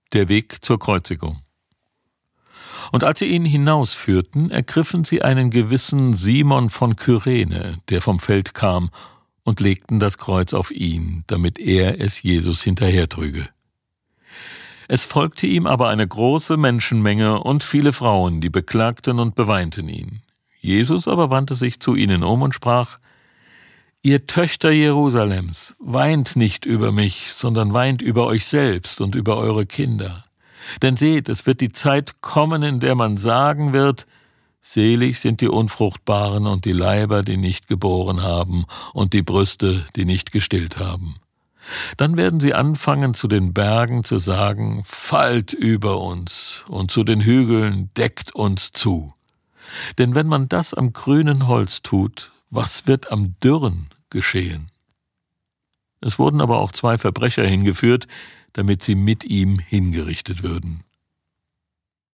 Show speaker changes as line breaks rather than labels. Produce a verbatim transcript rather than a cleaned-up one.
Der Weg zur Kreuzigung. Und als sie ihn hinausführten, ergriffen sie einen gewissen Simon von Kyrene, der vom Feld kam, und legten das Kreuz auf ihn, damit er es Jesus hinterhertrüge. Es folgte ihm aber eine große Menschenmenge und viele Frauen, die beklagten und beweinten ihn. Jesus aber wandte sich zu ihnen um und sprach: »Ihr Töchter Jerusalems, weint nicht über mich, sondern weint über euch selbst und über eure Kinder. Denn seht, es wird die Zeit kommen, in der man sagen wird: Selig sind die Unfruchtbaren und die Leiber, die nicht geboren haben, und die Brüste, die nicht gestillt haben. Dann werden sie anfangen, zu den Bergen zu sagen: Fallt über uns, und zu den Hügeln: Deckt uns zu. Denn wenn man das am grünen Holz tut, was wird am dürren geschehen?« Es wurden aber auch zwei Verbrecher hingeführt, damit sie mit ihm hingerichtet würden.